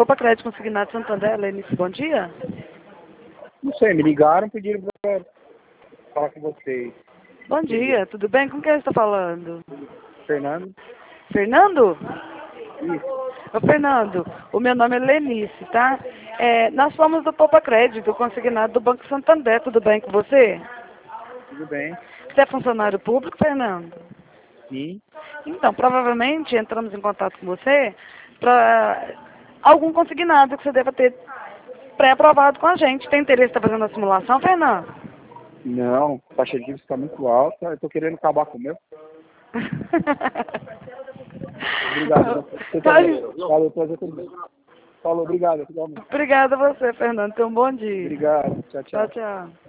Poupa Crédito Consignado Santander, Lenice, bom dia. Não sei, me ligaram, pediram pra falar com vocês. Bom dia, tudo bem? Com quem você está falando? Fernando? Fernando? Isso. Ô, Fernando, o meu nome é Lenice, tá? Nós somos do Poupa Crédito Consignado do Banco Santander, tudo bem com você? Tudo bem? Você é funcionário público, Fernando? Sim. Então, provavelmente entramos em contato com você para algum consignado que você deva ter pré-aprovado com a gente. Tem interesse em estar fazendo a simulação, Fernando? Não, a taxa de juros está muito alta, eu tô querendo acabar com o meu. Obrigado. Você também. Falou, prazer tudo bem. Falou, obrigado. Obrigada a você, Fernando. Tenha um bom dia. Obrigado. Tchau, Tchau, tchau. tchau.